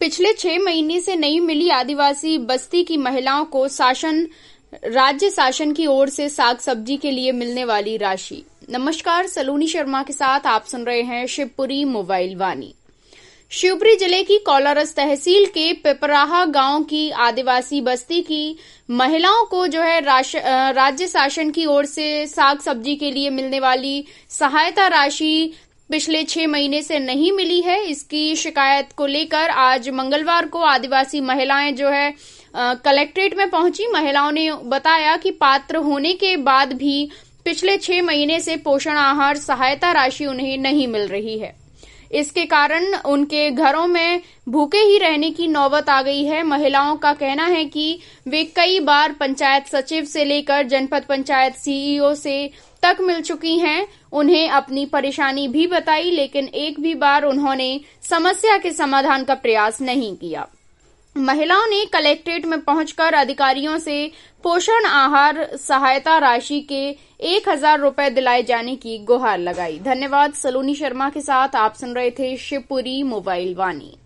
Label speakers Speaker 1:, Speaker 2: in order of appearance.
Speaker 1: पिछले 6 महीने से नहीं मिली आदिवासी बस्ती की महिलाओं को राज्य शासन की ओर से साग सब्जी के लिए मिलने वाली राशि। नमस्कार, सलोनी शर्मा के साथ आप सुन रहे हैं शिवपुरी मोबाइल वाणी। शिवपुरी जिले की कोलारस तहसील के पिपराहा गांव की आदिवासी बस्ती की महिलाओं को जो है राज्य शासन की ओर से साग सब्जी के लिए मिलने वाली सहायता राशि पिछले 6 महीने से नहीं मिली है। इसकी शिकायत को लेकर आज मंगलवार को आदिवासी महिलाएं जो है कलेक्ट्रेट में पहुंची। महिलाओं ने बताया कि पात्र होने के बाद भी पिछले 6 महीने से पोषण आहार सहायता राशि उन्हें नहीं मिल रही है। इसके कारण उनके घरों में भूखे ही रहने की नौबत आ गई है। महिलाओं का कहना है कि वे कई बार पंचायत सचिव से लेकर जनपद पंचायत सीईओ से तक मिल चुकी हैं। उन्हें अपनी परेशानी भी बताई, लेकिन एक भी बार उन्होंने समस्या के समाधान का प्रयास नहीं किया। महिलाओं ने कलेक्ट्रेट में पहुंचकर अधिकारियों से पोषण आहार सहायता राशि के 1000 रुपए दिलाए जाने की गुहार लगाई। धन्यवाद। सलोनी शर्मा के साथ आप सुन रहे थे शिवपुरी मोबाइल वाणी।